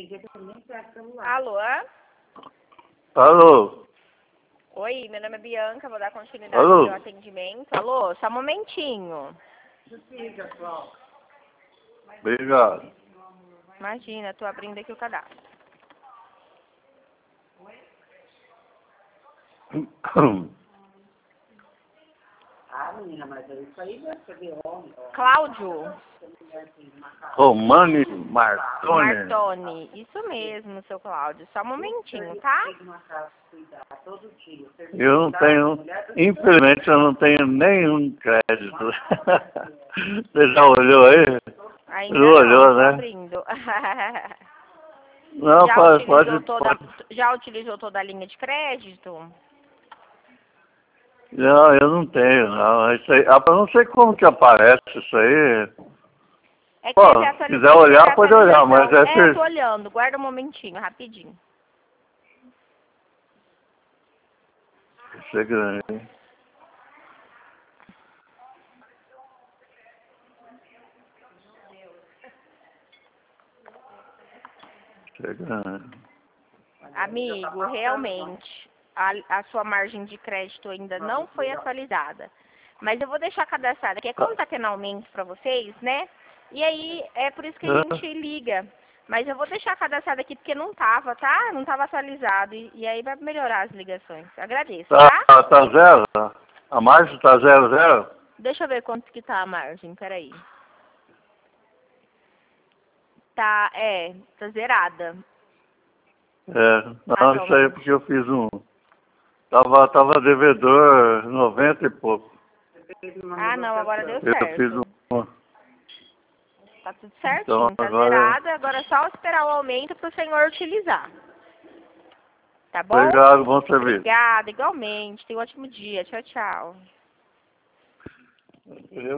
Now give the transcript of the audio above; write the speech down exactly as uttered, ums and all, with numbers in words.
Alô? Alô? Oi, meu nome é Bianca, vou dar continuidade Alô? ao meu atendimento. Alô, só um momentinho. Obrigado. Imagina, tô abrindo aqui o cadastro. Ah, menina, mas isso aí deve ser de homem. Cláudio Romani Martoni. Martoni, isso mesmo, seu Cláudio. Só um momentinho, tá? Eu não tenho, infelizmente eu não tenho nenhum crédito. Você já olhou aí? Ainda Não não, olhou, tô né? abrindo. Não, já, pode, utilizou pode, toda, pode. já utilizou toda a linha de crédito? Não, eu não tenho, não. Isso aí, ah, eu não sei como que aparece isso aí. É que Pô, teve se atualização. quiser olhar, pode olhar, mas é É, tô ser... olhando. Guarda um momentinho, rapidinho. Isso é grande. Isso é grande. Amigo, realmente, a, a sua margem de crédito ainda não foi atualizada. Mas eu vou deixar cadastrada, que é como tá tendo aumento para vocês, né? E aí, é por isso que a gente liga. Mas eu vou deixar cadastrada aqui, porque não tava, tá? Não tava atualizado. E, e aí vai melhorar as ligações. Agradeço, Tá, tá? tá zero? A margem tá zero, zero? Deixa eu ver quanto que tá a margem, peraí. Tá, é, tá zerada. É, não, Ah, isso aí é porque eu fiz um... Tava, tava devedor noventa e pouco. Ah, não, agora deu Eu fiz certo. um... Tá tudo Então certinho, tá agora... zerado, agora é só esperar o aumento pro senhor utilizar. Tá bom? Obrigado, bom serviço. Obrigada, igualmente. Tenha um ótimo dia. Tchau, tchau. Eu